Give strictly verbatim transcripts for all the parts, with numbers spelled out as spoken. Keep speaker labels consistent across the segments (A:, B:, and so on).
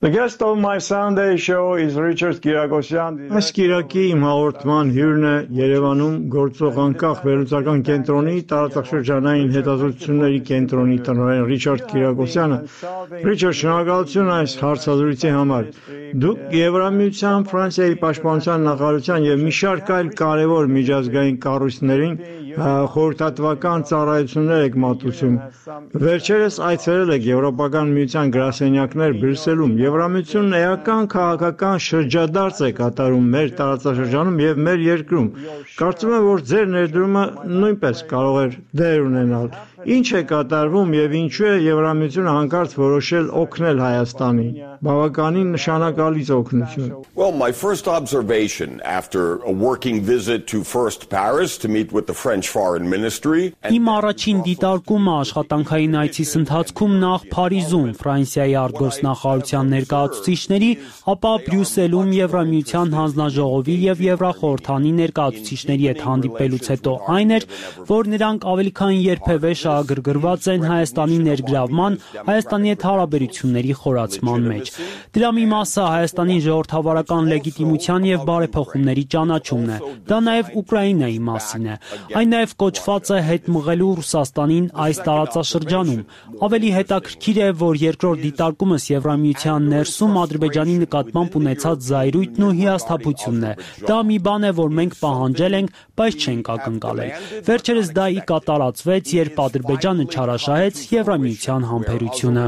A: The guest of my Sunday show is Richard Kiragosyan.
B: Այս կիրակի իմ հաղորդման հյուրն է Երևանում գործող անկախ վերլուծական կենտրոնի տարածաշրջանային հետազոտությունների կենտրոնի տնօրեն Ռիչարդ Կիրագոսյանը։ Ռիչարդ, շնորհակալություն այս հարցազրույցի համար։ Դուք Եվրամիության, Ֆրանսիայի պաշտպանության նախարարության եւ մի շարք այլ կարևոր միջազգային կառույցներին խորհրդատվական ծառայություններ եք մատուցում։ Վերջերս այցելել եք Եվրոպական միության գրասենյակներ Բրյուսելում։ Եվրամիությունն էական քաղաքական շրջադարձ է կատարում մեր տարածաշրջանում եւ մեր երկրում։ Կարծում եմ, որ ձեր ներդրումը նույնպես կարող էր դեր ունենալ։ Ինչ է կատարվում եւ ինչու է Եվրամիությունը հանկարծ որոշել օգնել Հայաստանին։ Բավականին նշանակալից օգնություն։
C: Well, my first observation after a working visit to first Paris to meet with the French Foreign Ministry.
D: Իմ առաջին դիտարկումը աշխատանքային այցիս ընթացքում նախ Փարիզում Ֆրանսիայի արտգործնախարարության ներկայացուցիչների, ապա Բրյուսելում Եվրամիության հանձնաժողովի եւ Եվրախորհրդանի ներկայացուցիչների հետ հանդիպելուց հետո այն էր, որ նրանք ավելի քան երբևէ շահագրգռված են Հայաստանի ներգրավման, Հայաստանի հետ հարաբերությունների խորացման մեջ։ Դրա մի մասը Հայաստանի ժողովրդավարական լեգիտիմության եւ բարեփոխումների ճանաչումն է։ Դա նաեւ Ուկրաինայի մասին է։ Այն նաեւ կոչված է հետ մղելու Ռուսաստանին այս տարածաշրջանում։ Ավելի հետաքրքիր է, որ երկրորդ դիտարկումս Եվրամիության ներսում Ադրբեջանի նկատմամբ ունեցած զայրույթն ու հիասթափությունն է։ Դա մի բան է, որ մենք պահանջել ենք, բայց չենք ակնկալել։ Վերջերս դա ի կատարածվեց, երբ Ադրբեջանը չարաշահեց Եվրամիության համբերությունը։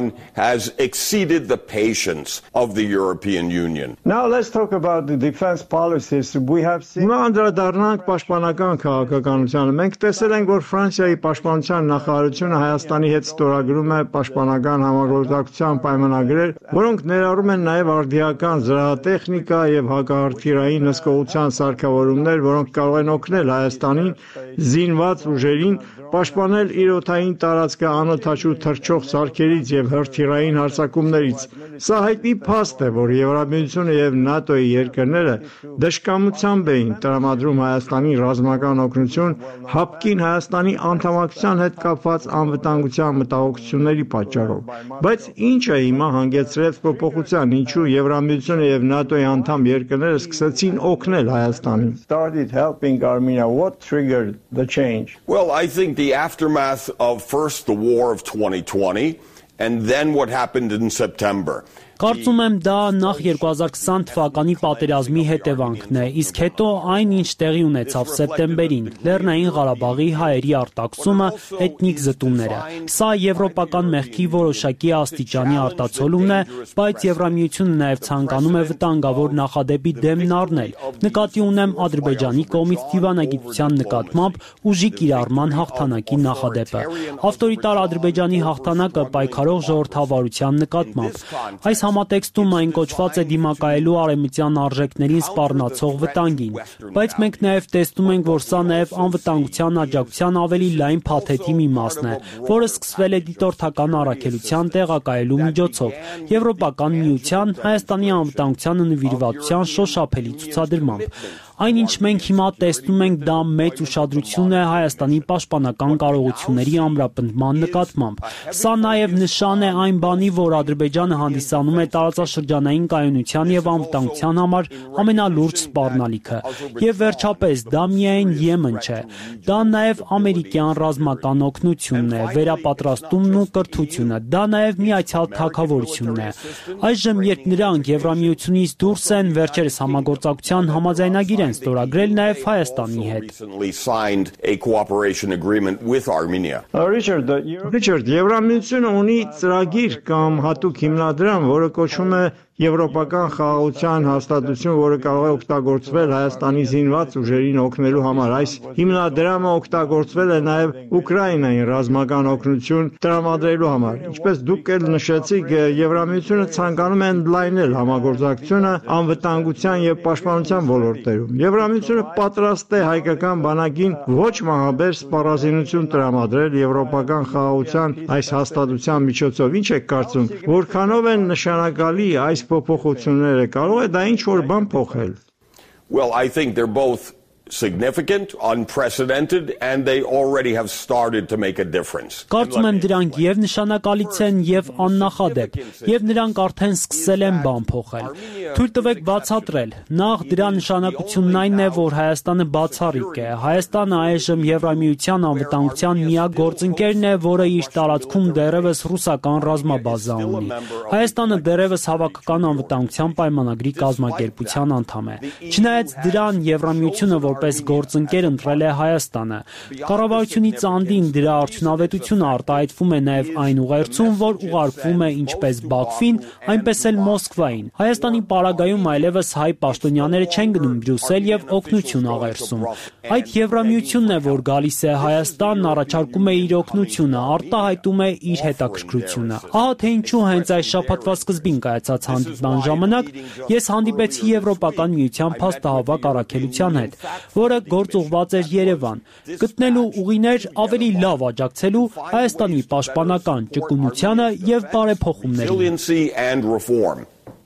A: Now let's talk about the defense policies we have seen.
B: Հիմա անդրադառնանք պաշտպանական քաղաքականությանը։ Մենք տեսել ենք, որ Ֆրանսիայի պաշտպանության նախարարությունը Հայաստանի հետ ստորագրում է պաշտպանական համագործակցության պայմանագրեր, որոնք ներառում են նաև արդիական զրահատեխնիկա եւ հակահրթիռային հսկողության սարքավորումներ, որոնք կարող են օգնել Հայաստանին զինված ուժերին պաշտպանել իր օդային տարածքը անօդաչու թռչող սարքերից եւ հրթիռային հարձակումներից։ Սա հայտնի փաստ է, որ Եվրամիությունը եւ ՆԱՏՕ-ի երկրները դժկամությամբ էին տրամադրում Հայաստանի ռազմական օգնություն հապկին Հայաստանի անդամակցության հետ կապված անվտանգության մտահոգությունների պատճառով։ Բայց ինչ է հիմա հանգեցրել փոփոխության, ինչու Եվրամիությունը եւ ՆԱՏՕ-ի անդամ երկրները սկսեցին օգնել Հայաստանին։
A: Started helping Armenia. What triggered the change?
C: Well, I think the aftermath of first the war of twenty twenty and then what happened in September.
D: Կարծում եմ դա նախ երկու հազար քսան թվականի պատերազմի հետևանքն է, իսկ հետո այն, ինչ տեղի ունեցավ սեպտեմբերին, Լեռնային Ղարաբաղի հայերի արտաքսումը, էթնիկ զտումները։ Սա եվրոպական մեղքի որոշակի աստիճանի արտացոլումն է, բայց Եվրամիությունը նաև ցանկանում է վտանգավոր նախադեպի դեմն առնել։ Նկատի ունեմ Ադրբեջանի կողմից դիվանագիտության նկատմամբ ուժի կիրառման հաղթանակի նախադեպը։ Ավտորիտար Ադրբեջանի հաղթանակը պայքարող ժողովրդավարության նկատմամբ։ Այս համատեքստում այն կոչված է դիմակայելու արևմտյան արժեքներին սպառնացող վտանգին, բայց մենք նաև տեսնում ենք, որ սա նաև անվտանգության աջակցության ավելի լայն փաթեթի մի մասն է, որը սկսվել է դիտորդական առաքելության տեղակայելու միջոցով, Եվրոպական միության Հայաստանի անվտանգությանը նվիրվածության շոշափելի ցուցադրմամբ։ Այն, ինչ մենք հիմա տեսնում ենք, դա մեծ ուշադրություն է Հայաստանի պաշտպանական կարողությունների ամրապնդման նկատմամբ։ Սա նաև նշան է այն բանի, որ Ադրբեջանը հանդիսանում է տարածաշրջանային կայունության եւ անվտանգության համար ամենալուրջ սպառնալիքը։ Եվ վերջապես, դա միայն Եմեն չէ։ Դա նաև ամերիկյան ռազմական օգնությունն է, վերապատրաստումն ու կրթությունը։ Դա նաև միացյալ թագավորությունն է։ Այժմ, երբ նրանք Եվրամիությունից դուրս են, վերջերս համագործակցության համաձայնագիր ստորագրել նաև Հայաստանի հետ։
B: Ռիչարդ, Եվրամիությունը ունի ծրագիր կամ հատուկ հիմնադրամ, որը կոչվում է Եվրոպական խաղաղության հաստատություն, որը կարող է օգտագործվել Հայաստանի զինված ուժերին օգնելու համար։ Այս հիմնադրամը օգտագործվել է նաև Ուկրաինային ռազմական օգնություն տրամադրելու համար։ Ինչպես դուք էլ նշեցիք, Եվրամիությունը ցանկանում է ընդլայնել համագործակցությունը անվտանգության եւ պաշտպանության ոլորտերում։ Եվրամիությունը պատրաստ է հայկական բանակին ոչ մահաբեր սպառազինություն տրամադրել Եվրոպական խաղաղության այս հաստատության միջոցով։ Ինչ եք կարծում, որքանով են նշանակալի այս փոփոխությունները, կարող է դա ինչ որ բան փոխել։
C: Well, I think they're both significant, unprecedented, and they already have started to make a difference.
D: Կարծում եմ դրանք եւ նշանակալից են եւ աննախադեպ, եւ նրանք արդեն սկսել են բան փոխել։ Թույլ տվեք բացատրել։ Նախ դրա նշանակությունն այն է, որ Հայաստանը բացառիկ է։ Հայաստանը այժմ Եվրամիության անվտանգության միակ գործընկերն է, որը իր տարածքում դեռևս ռուսական ռազմաբազա ունի։ Հայաստանը դեռևս հավաքական անվտանգության պայմանագրի կազմակերպության անդամ է։ Չնայած դրան Եվրամիությունը որպես գործընկեր ընտրել է Հայաստանը։ Կառավարությունից անդին դրա արդյունավետությունը արտահայտվում է նաև այն ուղերձում, որ ուղարկվում է ինչպես Բաքվին, այնպես էլ Մոսկվային։ Հայաստանի պարագայում այլևս հայ պաշտոնյաները չեն գնում Բրյուսել եւ օգնություն աղերսում։ Այդ Եվրամիությունն է, որ գալիս է Հայաստանն, առաջարկում է իր օգնությունը, արտահայտում է իր հետաքրքրությունը։ Ահա թե ինչու հենց այս շաբաթվա սկզբին կայացած հանդիպման ժամանակ ես հանդիպեցի Եվրոպական միության փաստահավաք առաքելության հետ, որը գործուղված էր Երևան, գտնելու ուղիներ ավելի լավ աջակցելու Հայաստանի պաշտպանական ճկունությանը եւ բարեփոխումներին։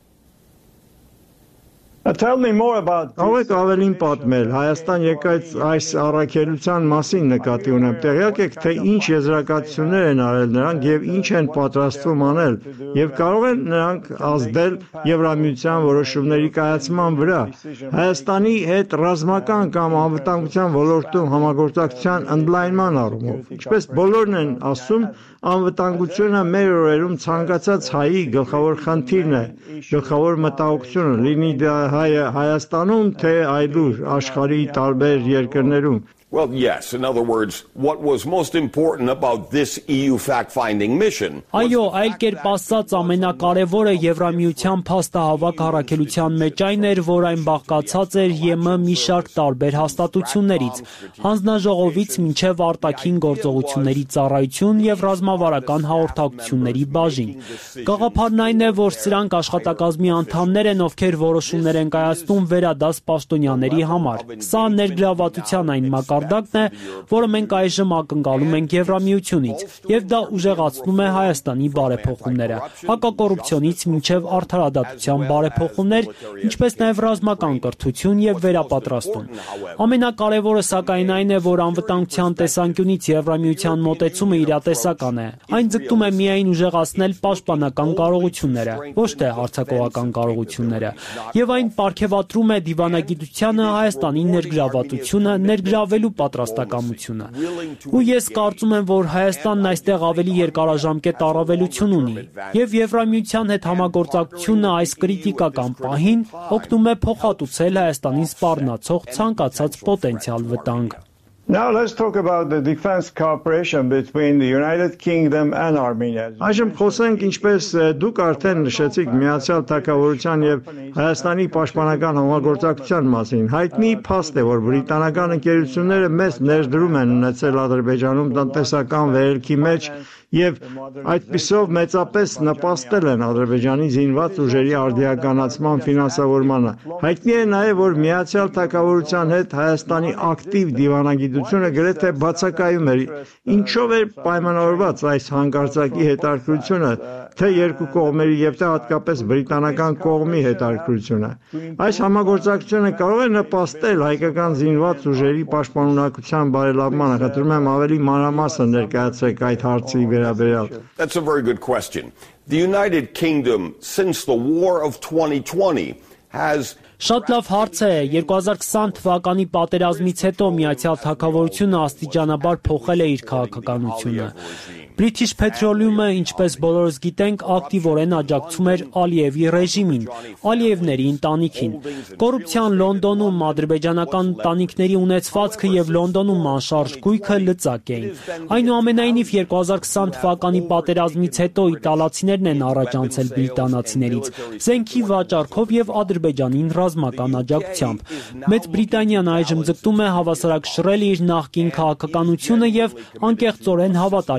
A: Tell me more about
B: Կարող եք ավելին պատմել Հայաստան եկած այս առաքելության մասին նկատի ունեմ։ Տեղյակ եք, թե ինչ եզրակացություններ են արել նրանք եւ ինչ են պատրաստվում անել, եւ կարող են նրանք ազդել Եվրամիության որոշումների կայացման վրա։ Հայաստանի հետ ռազմական կամ անվտանգության ոլորտում համագործակցության ընդլայնման առումով, ինչպես բոլորն են ասում, անվտանգությունը մեր օրերում ցանկացած հայի գլխավոր խնդիրն է, գլխավոր մտահոգությունը, լինի դա Հայաստանում, թե այլուր աշխարհի տարբեր երկրներում։
C: Well, yes. In other words, what was most important about this E U fact-finding mission?
D: Այո, այլ կերպ ասած, ամենակարևորը Եվրամիության փաստահավաք առաքելության մեջ այն էր, որ այն բաղկացած էր ԵՄ մի շարք տարբեր հաստատություններից, հանձնաժողովից մինչև արտաքին գործողությունների ծառայություն եւ ռազմավարական հաղորդակցությունների բաժին։ Գաղափարն այն է, որ սրանք աշխատակազմի անդամներ են, ովքեր որոշումներ են կայացնում վերադաս պաշտոնյաների համար։ Սա ներգրավվածության այն մակարդակն է, որը մենք այժմ ակնկալում ենք Եվրամիությունից, եւ դա ուժեղացնում է Հայաստանի բարեփոխումները, հակակոռուպցիոնից մինչև արդարադատության բարեփոխումներ, ինչպես նաեւ ռազմական կրթություն եւ վերապատրաստում։ Ամենակարևորը սակայն այն է, որ անվտանգության տեսանկյունից Եվրամիության մոտեցումը իրատեսական է։ Այն ձգտում է միայն ուժեղացնել պաշտպանական կարողությունները, ոչ թե հարձակողական կարողությունները, եւ այն պարգևատրում է դիվանագիտությանը, Հայաստանի ներգրավվածությունը, ներգրավելու պատրաստակամությունը։ Ու ես կարծում եմ, որ Հայաստանն այստեղ ավելի երկարաժամկետ առավելություն ունի, եւ Եվրամիության հետ համագործակցությունը այս կրիտիկական պահին օգնում է փոխհատուցել Հայաստանին սպառնացող ցանկացած պոտենցիալ վտանգ։
A: Now let's talk about the defense cooperation between the United Kingdom and Armenia.
B: Այժմ խոսենք, ինչպես դուք արդեն նշեցիք, Միացյալ Թագավորության եւ Հայաստանի պաշտպանական համագործակցության մասին։ Հայտնի փաստ է, որ բրիտանական ընկերությունները մեծ ներդրում են ունեցել Ադրբեջանում տնտեսական վերելքի մեջ եւ այդպիսով մեծապես նպաստել են Ադրբեջանի զինված ուժերի արդիականացման ֆինանսավորմանը։ Հայտնի է նաեւ, որ Միացյալ Թագավորության հետ Հայաստանի ակտիվ դիվանագիտությունը գրեթե բացակայում էր։ Ինչով էր պայմանավորված այս հանկարծակի հետաքրքրությունը, թե երկու կողմերի եւ թե հատկապես բրիտանական կողմի հետաքրքրությունը։ Այս համագործակցությունը կարող է նպաստել հայկական զինված ուժերի պաշտպանունակության բարելավմանը։ Խնդրում եմ ավելի մանրամասն ներկայացրեք այդ հարցի վերաբերյալ։
C: That's a very good question. The United Kingdom, since the War of twenty twenty, has
D: Շատ լավ հարց է, երկու հազար քսան թվականի պատերազմից հետո Միացյալ Թագավորությունը աստիճանաբար փոխել է իր քաղաքականությունը։ British Petroleum-ը, ինչպես բոլորս գիտենք, ակտիվորեն աջակցում էր Ալիևի ռեժիմին, Ալիևների ընտանիքին։ Կոռուպցիան Լոնդոնում, ադրբեջանական ընտանիքների ունեցվածքը եւ Լոնդոնում անշարժ գույքը լծակ էին։ Այնուամենայնիվ երկու հազար քսան թվականի պատերազմից հետո իտալացիներն են առաջանցել բրիտանացիներից, զենքի վաճառքով եւ Ադրբեջանին ռազմական աջակցությամբ։ Մեծ Բրիտանիան այժմ ձգտում է հավասարակշռել իր նախկին քաղաքականությունը եւ անկեղծորեն հավատարիմ է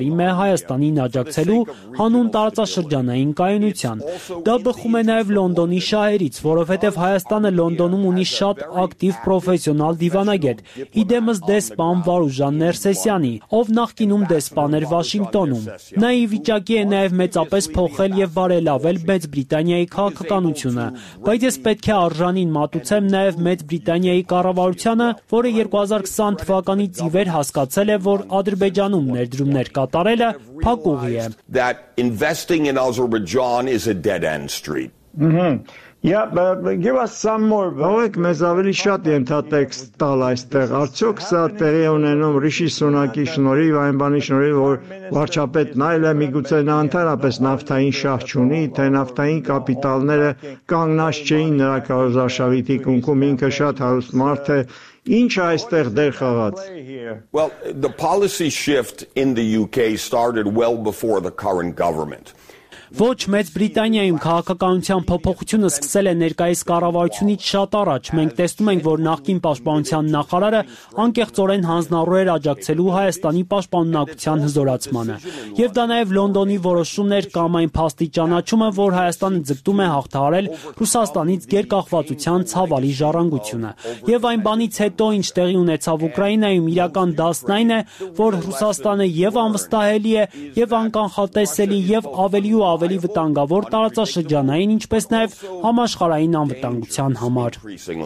D: Հայաստանին աջակցելու հանուն տարածաշրջանային կայունության։ Դա բխում է նաև Լոնդոնի շահերից, որովհետև Հայաստանը Լոնդոնում ունի շատ ակտիվ պրոֆեսիոնալ դիվանագետ, իդեմս դեսպան Վարուժան Ներսեսյանի, ով նախկինում դեսպան էր Վաշինգտոնում։ Նա ի վիճակի է նաև մեծապես փոխել եւ բարելավել Մեծ Բրիտանիայի քաղաքականությունը, բայց ես պետք է արժանին մատուցեմ նաև Մեծ Բրիտանիայի կառավարությանը, որը երկու հազար քսան թվականից ի վեր հասկացել է, որ Ադրբեջանում ներդրումներ կատարելը փակ ուղի է։
C: That investing in Azerbaijan is a dead end street.
A: Mm-hmm. Yeah, but give us some more.
B: Ողեք մեզ ավելի շատ ենթատեքստ տալ այստեղ։ Արդյոք սա տեղի է ունենում Ռիշի Սունակի շնորհիվ, այն բանի շնորհիվ, որ վարչապետն այլ է, միգուցե նա ընդհանրապես նավթային շահ չունի, թե նավթային կապիտալները կանգնած չէին նրա կարոզարշավի թիկունքում, ինքը շատ հարուստ մարդ է։ Ինչ է այստեղ դեր խաղաց։
C: Well, the policy shift in the U K started well before the current government.
D: Ոչ, Մեծ Բրիտանիայում քաղաքականության փոփոխությունը սկսել է ներկայիս կառավարությունից շատ առաջ։ Մենք տեսնում ենք, որ նախկին պաշտպանության նախարարը անկեղծորեն հանձնառու էր աջակցելու Հայաստանի պաշտպանունակության հզորացմանը։ Եվ դա նաև Լոնդոնի որոշումն էր կամ այն փաստի ճանաչումը, որ Հայաստանը ձգտում է հաղթահարել Ռուսաստանից գերկախվածության ցավալի ժառանգությունը։ Եվ այն բանից հետո, ինչ տեղի ունեցավ Ուկրաինայում, իրական դասն այն է, որ Ռուսաստանը եւ անվստահելի է, եւ անկանխատեսելի, եւ ավելի ու ավելի ավելի վտանգավոր տարածաշրջանային, ինչպես նաև համաշխարհային անվտանգության համար։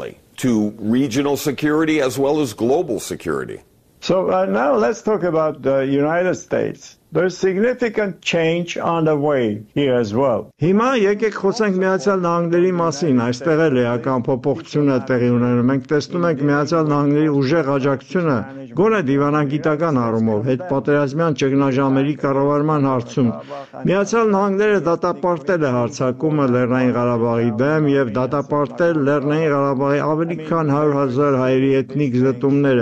C: To regional security as well as global security.
A: So uh, now let's talk about the United States. There's significant change on the way here as well.
B: Հիմա եկեք խոսենք Միացյալ Նահանգների մասին, այստեղ էլ էական փոփոխություն է տեղի ունենում։ Մենք տեսնում ենք Միացյալ Նահանգների ուժեղ աջակցությունը, գոնե դիվանագիտական առումով, հետպատերազմյան ճգնաժամերի կառավարման հարցում։ Միացյալ Նահանգները դատապարտել է հարձակումը Լեռնային Ղարաբաղի դեմ եւ դատապարտել Լեռնային Ղարաբաղի ավելի քան հարյուր հազար հայերի էթնիկ զտումները։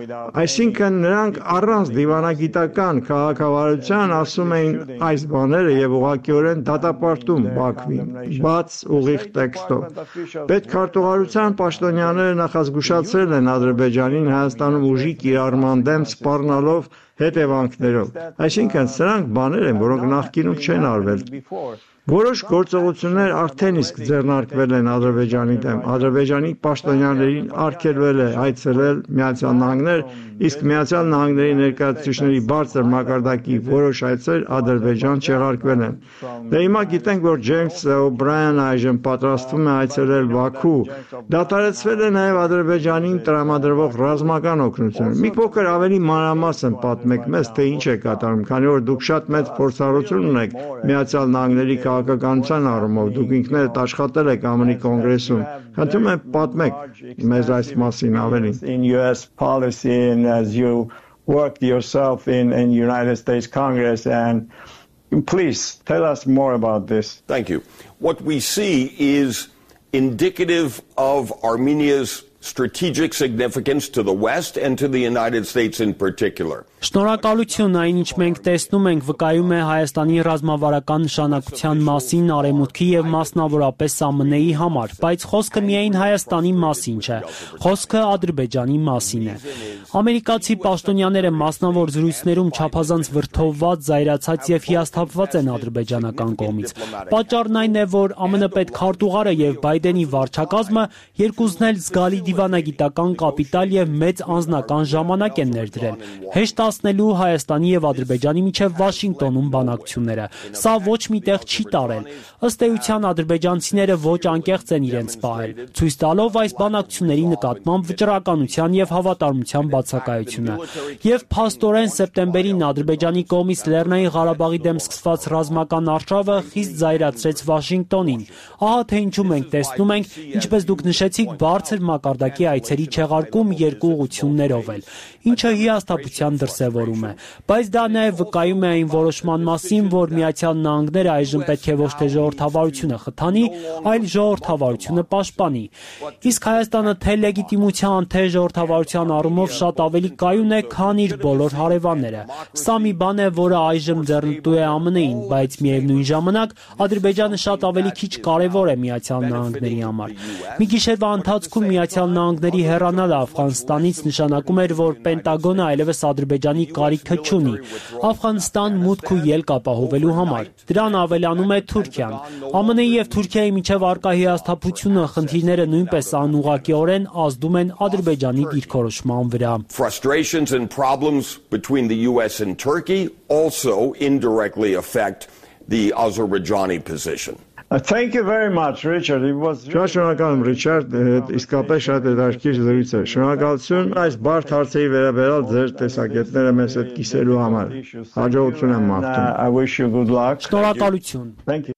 B: Այսինքն նրանք առանց դիվանագիտական քաղաքավարության ասում էին այս բաները եւ ուղղակիորեն դատապարտում Բաքվին, բաց ուղիղ տեքստով։ Պետքարտուղարության պաշտոնյաները նախազգուշացրել են Ադրբեջանին Հայաստանում ուժի կիրառման դեմ սպառնալով հետևանքներով։ Այսինքն սրանք բաներ են, որոնք նախկինում չեն արվել։ Որոշ գործողություններ արդեն իսկ ձեռնարկվել են Ադրբեջանի դեմ։ Ադրբեջանի պաշտոնյաներին արգելվել է այցելել Միացյալ Նահանգներ, իսկ Միացյալ Նահանգների ներկայացուցիչների բարձր մակարդակի որոշ այցեր Ադրբեջան չեղարկվել են։ Դե հիմա գիտենք, որ Ջեյմս Օ'Բրայանը այժմ պատրաստվում է այցելել Բաքու։ Դադարեցվել է նաև Ադրբեջանին տրամադրվող ռազմական օգնությունը։ Մի փոքր ավելի մանրամասն պատմեք մեզ, թե ինչ է կատարում, քանի որ դուք շատ մեծ փորձառություն ունեք Միացյալ Նահանգների քաղաքականության առումով, դուք ինքներդ աշխատել եք ԱՄՆ-ի կոնգրեսում։ Խնդրում եմ պատմեք մեզ այս մասին ավելի։
A: In U S policy and as you worked yourself in in United States Congress, and please tell us more about this.
C: Thank you. What we see is indicative of Armenia's strategic significance to the West and to the United States in particular.
D: Շնորհակալություն, այն ինչ մենք տեսնում ենք, վկայում է Հայաստանի ռազմավարական նշանակության մասին Արևմուտքի եւ մասնավորապես ԱՄՆ-ի համար, բայց խոսքը միայն Հայաստանի մասին չէ, խոսքը Ադրբեջանի մասին է։ Ամերիկացի պաշտոնյաները մասնավոր զրույցներում չափազանց վրդովված, զայրացած եւ հիասթափված են ադրբեջանական կողմից։ Պատճառն այն է, որ ԱՄՆ պետքարտուղարը եւ Բայդենի վարչակազմը երկուսն էլ զգալի դիվանագիտական կապիտալ եւ մեծ անձնական ժամանակ են ներդրել, հեշտացնելու Հայաստանի եւ Ադրբեջանի միջև Վաշինգտոնում բանակցությունները։ Սա ոչ միտեղ չի տարել։ Ըստ էության ադրբեջանցիները ոչ անկեղծ են իրենց պահել, ցույց տալով այս բանակցությունների նկատմամբ վճռականության եւ հավատարմության բացակայությունը։ Եվ փաստորեն սեպտեմբերին Ադրբեջանի կողմից Լեռնային Ղարաբաղի դեմ սկսված ռազմական արշավը խիստ զայրացրեց Վաշինգտոնին։ Ահա թե ինչու մենք տեսնում ենք, ինչպես դուք նշեցիք, բարձր մակարդակի այցերի չեղարկում երկու ուղղություններով էլ, ինչը հիասթափության դրսևորում է, բայց դա նաև վկայում է այն որոշման մասին, որ Միացյալ Նահանգները այժմ պետք է ոչ թե ժողովրդավարությունը խթանի, այլ ժողովրդավարությունը պաշտպանի։ Իսկ Հայաստանը թե լեգիտիմության, թե ժողովրդավարության առումով շատ ավելի կայուն է, քան իր բոլոր հարևանները։ Սա մի բան է, որը այժմ ձեռնտու է ԱՄՆ-ին, բայց միևնույն ժամանակ Ադրբեջանը շատ ավելի քիչ կարևոր է Միացյալ Նահանգների համար։ Մի գիշերվա ընթացքում Միացյալ Նահանգների հեռանալը Աֆղանստանից նշանակում էր, որ Պենտագոնը այլևս Ադրբեջանի կարիքը չունի Աֆղանստան մուտք ու ելք ապահովելու համար։ Դրան ավելանում է Թուրքիան։ ԱՄՆ-ի եւ Թուրքիայի միջև առկա հիասթափությունը, խնդիրները նույնպես անուղղակիորեն ազդում են Ադրբեջանի դիրքորոշման վրա։
C: Frustrations and problems between the U S and Turkey also indirectly affect the Azerbaijani position.
A: Uh, Thank you very much, Richard. It was
B: Շատ շնորհակալ եմ Ռիչարդ, իսկապես շատ հետաքրքիր զրույց է։ Շնորհակալություն այս բարդ հարցերի վերաբերյալ ձեր տեսակետները մեզ հետ կիսելու համար։ Հաջողություն եմ մաղթում։
A: I wish you good luck.
D: Շնորհակալություն։
A: Thank you.